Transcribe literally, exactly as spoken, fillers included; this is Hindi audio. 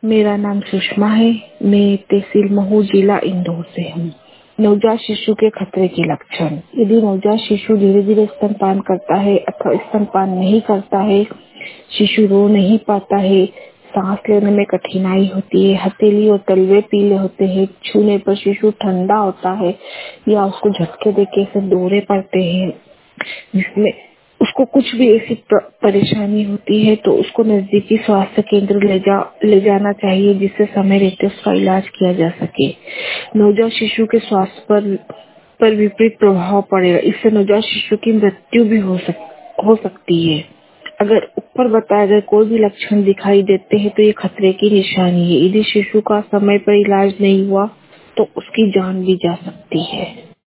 मेरा नाम सुषमा है। मैं तहसील महू जिला इंदौर से हूँ। नवजात शिशु के खतरे के लक्षण। यदि नवजात शिशु धीरे धीरे स्तनपान करता है अथवा स्तनपान नहीं करता है, शिशु रो नहीं पाता है, सांस लेने में कठिनाई होती है, हथेली और तलवे पीले होते हैं, छूने पर शिशु ठंडा होता है या उसको झटके देके से दौरे पड़ते हैं, जिसमें उसको कुछ भी ऐसी परेशानी होती है तो उसको नजदीकी स्वास्थ्य केंद्र ले जा ले जाना चाहिए, जिससे समय रहते उसका इलाज किया जा सके। नवजात शिशु के स्वास्थ्य पर पर विपरीत प्रभाव पड़ेगा। इससे नवजात शिशु की मृत्यु भी हो सक हो सकती है। अगर ऊपर बताए गए कोई भी लक्षण दिखाई देते हैं तो ये खतरे की निशानी है। यदि शिशु का समय पर इलाज नहीं हुआ तो उसकी जान भी जा सकती है।